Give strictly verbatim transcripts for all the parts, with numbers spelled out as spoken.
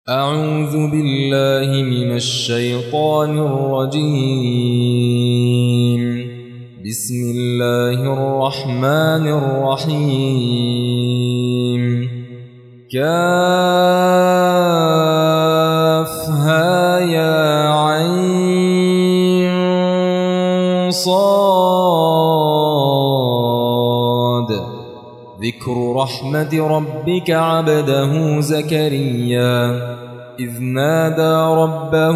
أعوذ بالله من الشيطان الرجيم. بسم الله الرحمن الرحيم. كافها يا عين صاد. ذكر رحمة ربك عبده زكريا إذ نادى ربه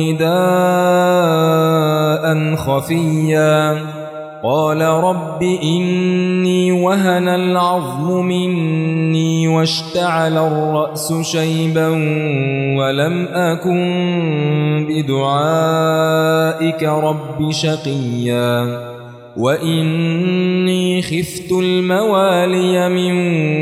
نداء خفيا قال رب إني وهن العظم مني واشتعل الرأس شيبا ولم أكن بدعائك رب شقيا وإني خفت الموالي من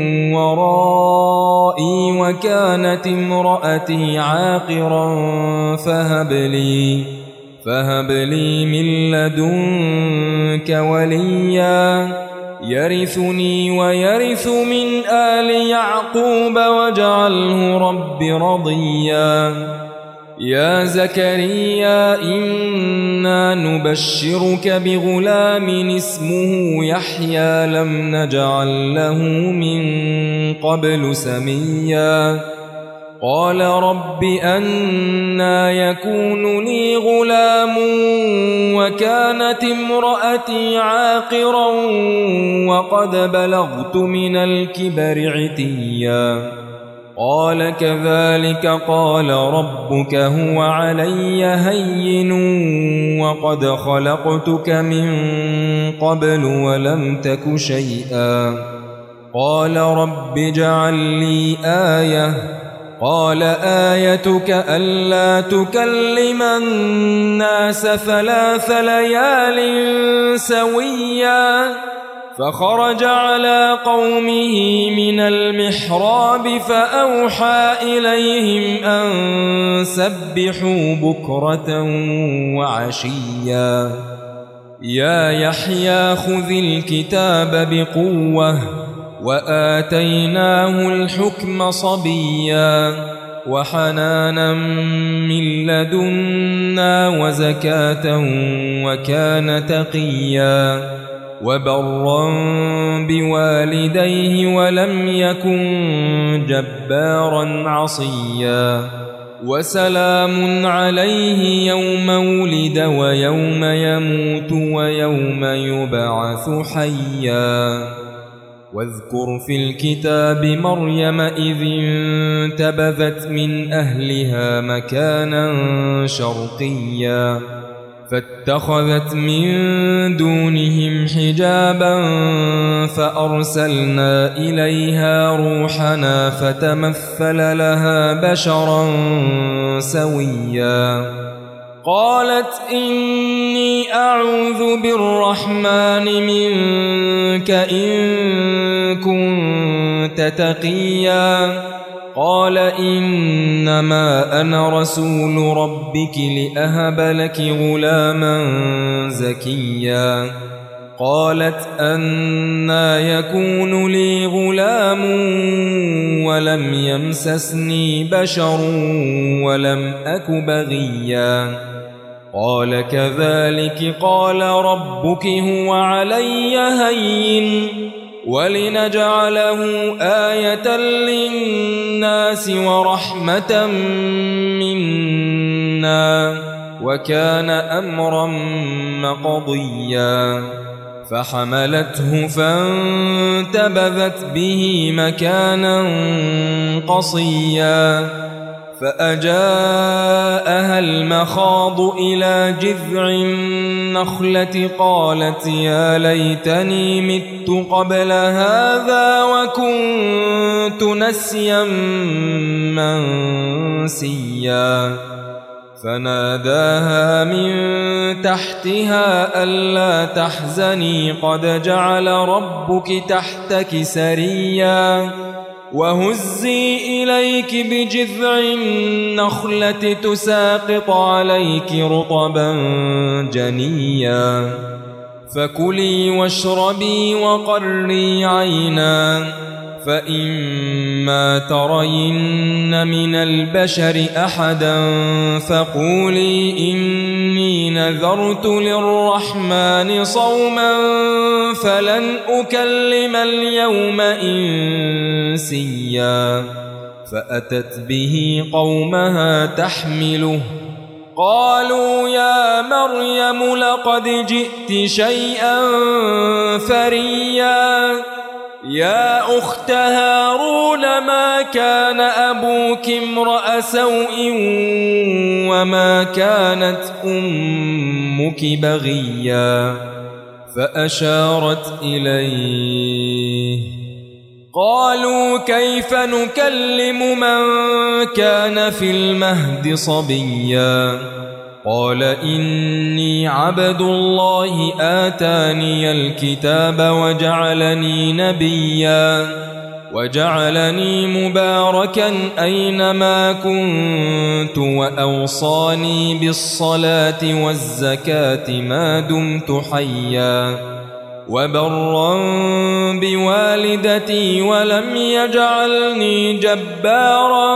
ورائي وكانت امرأتي عاقرا فهب لي فهب لي من لدنك وليا يرثني ويرث من آل يعقوب واجعله رب رضيا. يا زكريا إنا نبشرك بغلام اسمه يحيى لم نجعل له من قبل سميا قال رب أنى يكون لي غلام وكانت امرأتي عاقرا وقد بلغت من الكبر عتيا قال كذلك قال ربك هو علي هين وقد خلقتك من قبل ولم تك شيئا قال رب اجعل لي آية قال آيتك ألا تكلم الناس ثلاث ليال سويا فخرج على قومه من المحراب فأوحى إليهم أن سبحوا بكرة وعشيا يا يحيى خذ الكتاب بقوة وآتيناه الحكم صبيا وحنانا من لدنا وزكاة وكان تقيا وبرا بوالديه ولم يكن جبارا عصيا وسلام عليه يوم ولد ويوم يموت ويوم يبعث حيا. واذكر في الكتاب مريم إذ انتبذت من أهلها مكانا شرقيا فاتخذت من دونهم حجابا فأرسلنا إليها روحنا فتمثل لها بشرا سويا قالت إني أعوذ بالرحمن منك إن كنت تقيا قال إنما أنا رسول ربك لأهب لك غلاما زكيا قالت أنى يكون لي غلام ولم يمسسني بشر ولم أك بغيا قال كذلك قال ربك هو علي هين ولنجعله آية للناس ورحمة منا وكان أمرا مقضيا فحملته فانتبذت به مكانا قصيا فأجاءها المخاض إلى جذع النخلة قالت يا ليتني مت قبل هذا وكنت نسيا منسيا فناداها من تحتها ألا تحزني قد جعل ربك تحتك سريا وهزي إليك بجذع النخلة تساقط عليك رطبا جنيا فكلي واشربي وقري عينا فإما ترين من البشر أحدا فقولي إني نذرت للرحمن صوما فلن أكلم اليوم إنسيا فأتت به قومها تحمله قالوا يا مريم لقد جئت شيئا فريا يا أخت هارون ما كان أبوك امرأ سوء وما كانت أمك بغيا فأشارت إليه قالوا كيف نكلم من كان في المهد صبيا قال إني عبد الله آتاني الكتاب وجعلني نبيا وجعلني مباركا أينما كنت وأوصاني بالصلاة والزكاة ما دمت حيا وبرا بوالدتي ولم يجعلني جبارا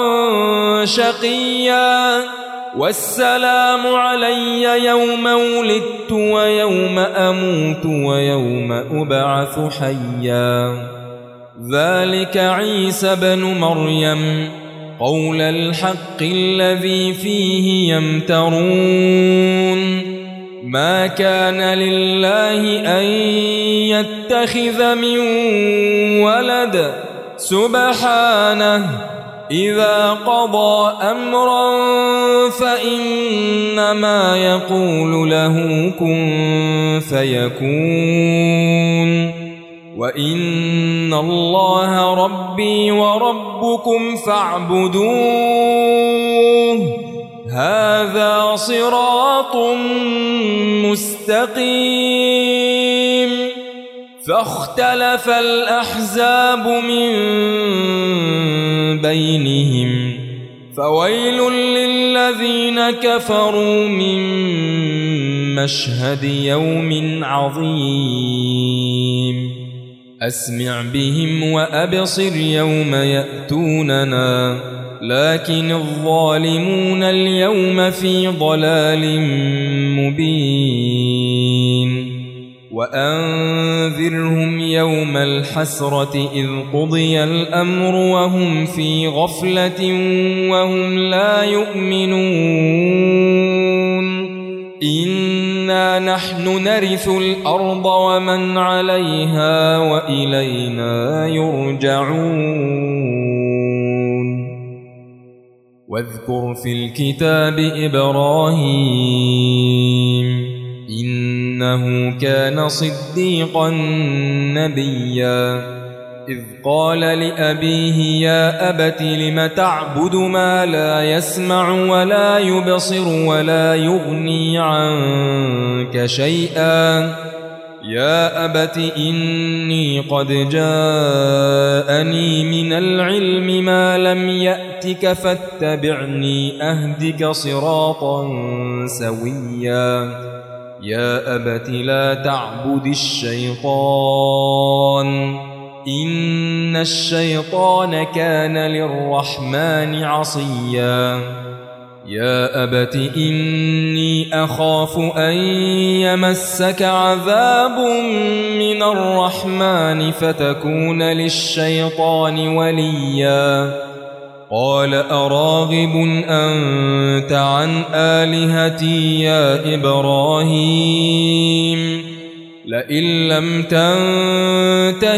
شقيا والسلام علي يوم ولدت ويوم أموت ويوم أبعث حيا ذلك عيسى بن مريم قول الحق الذي فيه يمترون ما كان لله أن يتخذ من ولد سبحانه إذا قضى أمرا فإنما يقول له كن فيكون وإن الله ربي وربكم فاعبدوه هذا صراط مستقيم فاختلف الأحزاب من بينهم فويل للذين كفروا من مشهد يوم عظيم أسمع بهم وأبصر يوم يأتوننا لكن الظالمون اليوم في ضلال مبين وأنذرهم يوم الحسرة إذ قضي الأمر وهم في غفلة وهم لا يؤمنون إنا نحن نرث الأرض ومن عليها وإلينا يرجعون واذكر في الكتاب إبراهيم إنه كان صديقا نبيا إذ قال لأبيه يا أبت لم تعبد ما لا يسمع ولا يبصر ولا يغني عنك شيئا يا أبت إني قد جاءني من العلم ما لم يأتك فاتبعني أهدك صراطا سويا يا أبت لا تعبد الشيطان إن الشيطان كان للرحمن عصيا يا أبت إني أخاف أن يمسك عذاب من الرحمن فتكون للشيطان وليا قال أراغب أنت عن آلهتي يا إبراهيم لئن لم تنته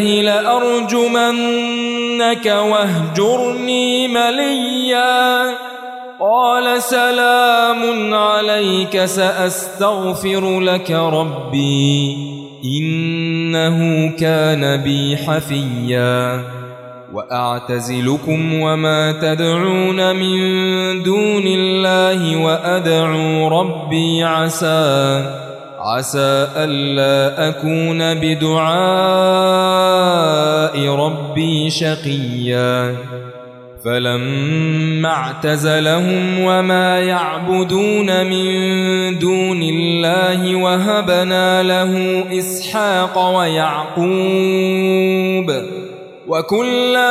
لأرجمنك واهجرني مليا قال سلام عليك سأستغفر لك ربي إنه كان بي حفيا وأعتزلكم وما تدعون من دون الله وأدعو ربي عسى عسى ألا أكون بدعاء ربي شقيا فلما اعتزلهم وما يعبدون من دون الله وهبنا له إسحاق ويعقوب وكلا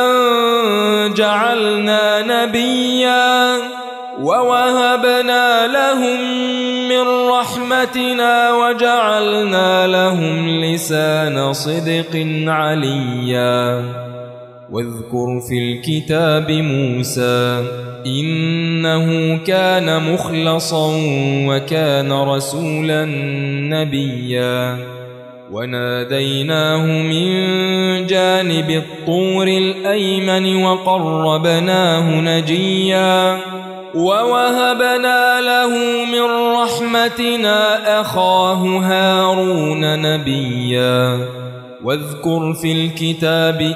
جعلنا نبيا ووهبنا لهم من رحمتنا وجعلنا لهم لسان صدق عليا واذكر في الكتاب موسى إنه كان مخلصا وكان رسولا نبيا وناديناه من جانب الطور الأيمن وقربناه نجيا ووهبنا له من رحمتنا أخاه هارون نبيا واذكر في الكتاب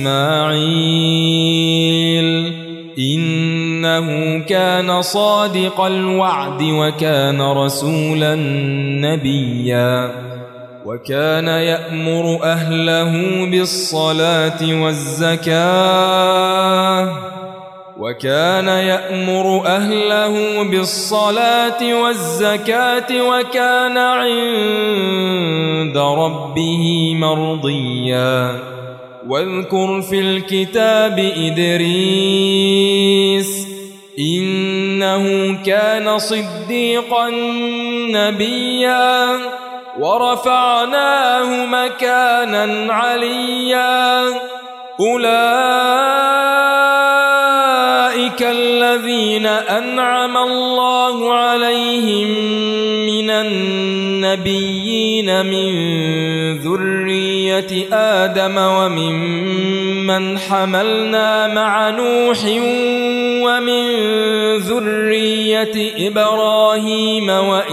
إسماعيل إنه كان صادق الوعد وكان رسولا نبيا وكان يأمر أهله بالصلاة والزكاة وكان يأمر أهله بالصلاة والزكاة وكان عند ربه مرضيا واذكر في الكتاب إدريس إنه كان صديقا نبيا ورفعناه مكانا عليا أولئك الذين أنعم الله عليهم من النبيين من ذرية آدم وممن حملنا مع نوح ومن ذرية إبراهيم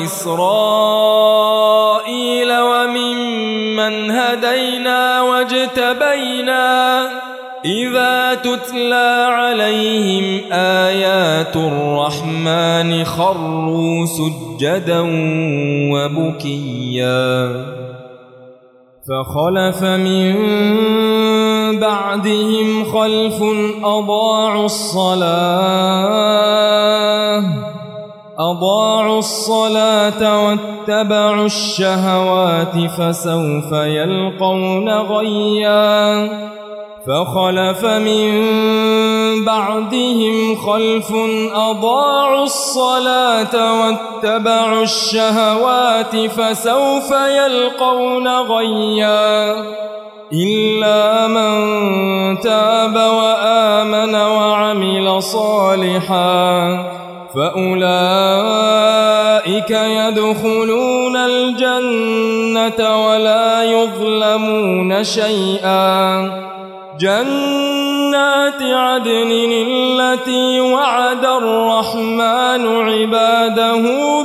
وإسرائيل وممن هدينا واجتبينا إذا تتلى عليهم آيات الرحمن خروا سجدا وبكيا فخلف من بعدهم خلف أضاعوا الصلاة أضاعوا الصلاة واتبعوا الشهوات فسوف يلقون غيا فخلف من بعدهم خلف أضاعوا الصلاة واتبعوا الشهوات فسوف يلقون غيا إلا من تاب وآمن وعمل صالحا فأولئك يدخلون الجنة ولا يظلمون شيئا جنات عدن التي وعد الرحمن عباده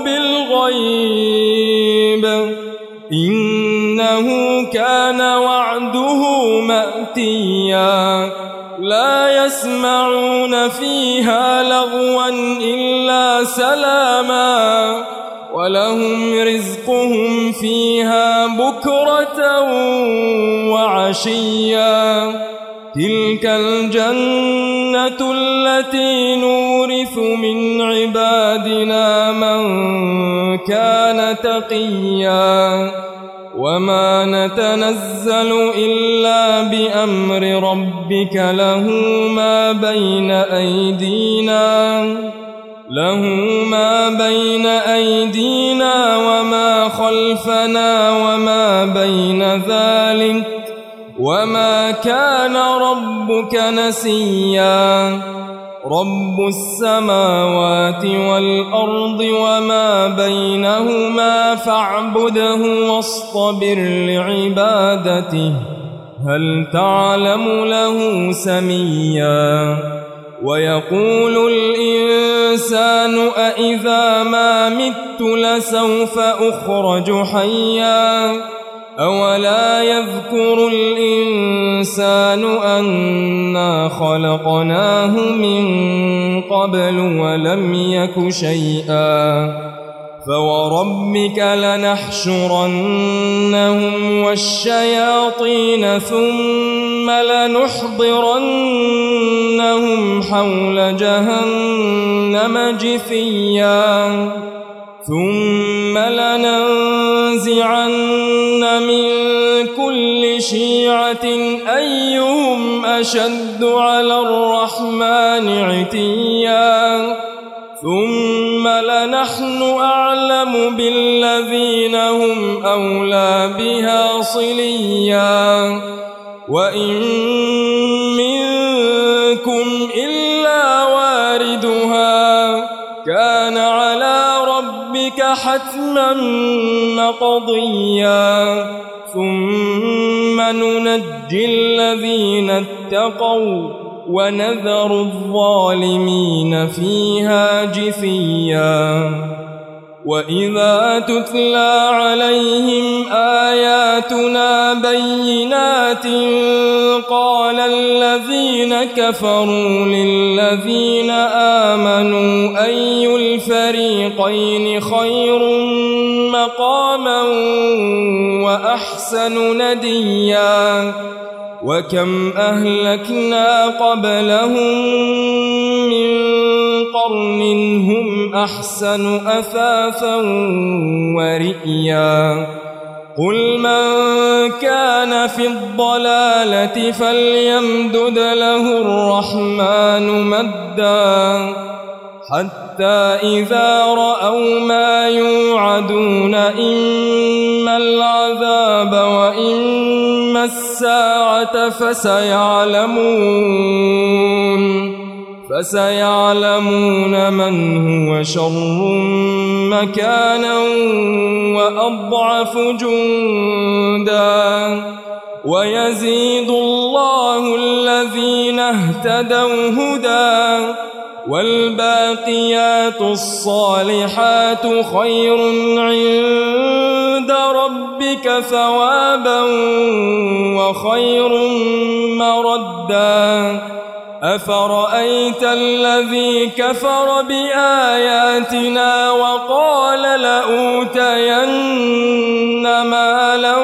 بالغيب إنه كان وعده مأتيا لا يسمعون فيها لغوا إلا سلاما ولهم رزقهم فيها بكرة وعشيا تلك الجنة التي نورث من عبادنا من كان تقيا وما نتنزل إلا بأمر ربك له ما بين أيدينا له ما بين أيدينا وما خلفنا وما بين ذلك وما كان ربك نسيا رب السماوات والأرض وما بينهما فاعبده واصطبر لعبادته هل تعلم له سميا ويقول الإنسان أإذا ما مت لسوف أخرج حيا أولا يذكر الإنسان أنا خلقناه من قبل ولم يك شيئا فوربك لنحشرنهم والشياطين ثم لنحضرنهم حول جهنم جثيا ثم لننزعن من كل شيعة أيهم أشد على الرحمن عتيا ثم لنحن أعلم بالذين هم أولى بها صليا وإن منكم إلا واردها كان على ربك حتما مقضيا ثم ننجي الذين اتقوا ونذر الظالمين فيها جثيا وإذا تتلى عليهم آياتنا بينات قال الذين كفروا للذين آمنوا أي الفريقين خير مقاما وأحسن نديا وكم أهلكنا قبلهم من قرن هم أحسن أثاثا ورئيا قل من كان في الضلالة فليمدد له الرحمن مدا حتى إذا رأوا ما يوعدون إما العذاب وإما الساعة فسيعلمون فسيعلمون من هو شر مكانا وأضعف جندا ويزيد الله الذين اهتدوا هدى والباقيات الصالحات خير عند ربك ثوابا وخير مردا أفرأيت الذي كفر بآياتنا وقال لأوتين مالا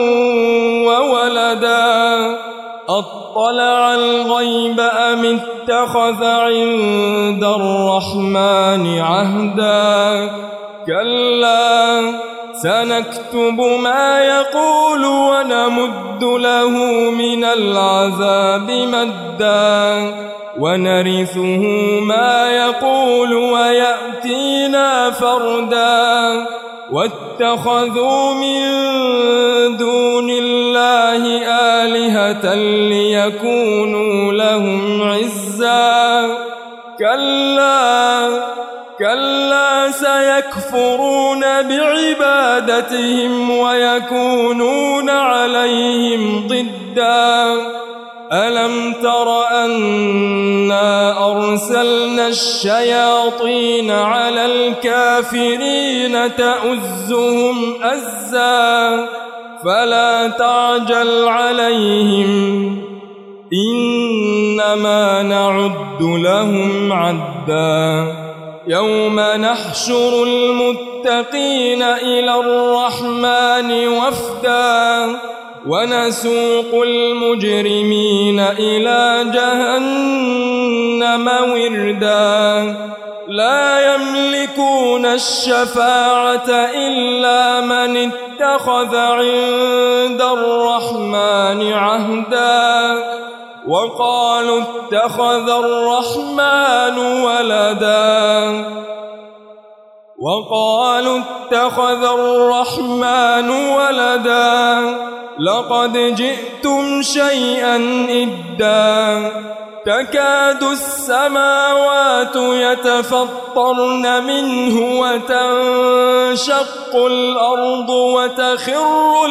وولدا أطلع الغيب أم اتخذ عند الرحمن عهدا كلا سنكتب ما يقول ونمد له من العذاب مدا ونرثه ما يقول ويأتينا فردا واتخذوا من دون الله آلهة ليكونوا لهم عزا كلا كلا سيكفرون بعبادتهم ويكونون عليهم ضدا ألم تر أنا أرسلنا الشياطين على الكافرين تؤزهم أزا فلا تعجل عليهم إنما نعد لهم عدا يوم نحشر المتقين إلى الرحمن وفدا ونسوق المجرمين إلى جهنم وردا لا يملكون الشفاعة إلا من اتخذ عند الرحمن عهدا وقالوا اتخذ الرحمن ولدا وقالوا اتخذ الرحمن ولدا لقد جئتم شيئا إدا تكاد السماوات يتفطرن منه وتنشق الأرض وتخر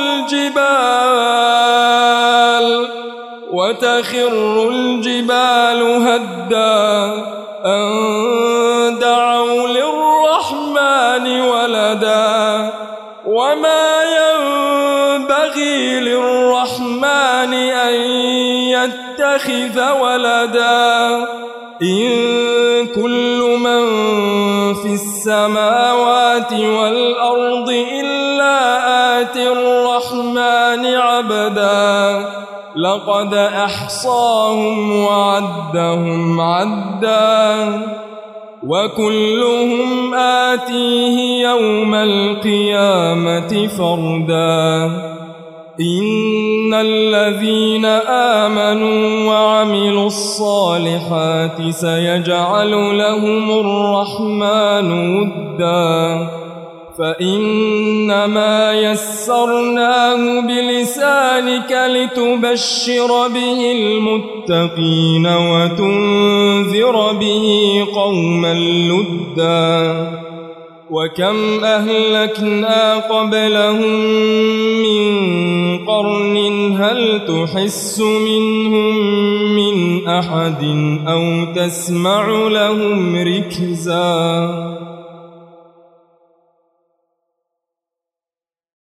الجبال وتخر الجبال هدا أن دعوا للرحمن ولدا وما ينبغي للرحمن أن يتخذ ولدا إن كل من في السماوات والأرض إلا آتي الرحمن عبدا لقد أحصاهم وعدهم عدا وكلهم آتيه يوم القيامة فردا إن الذين آمنوا وعملوا الصالحات سيجعل لهم الرحمن ودا فإنما يسرناه بلسانك لتبشر به المتقين وتنذر به قوما لدا وكم أهلكنا قبلهم من قرن هل تحس منهم من أحد أو تسمع لهم ركزا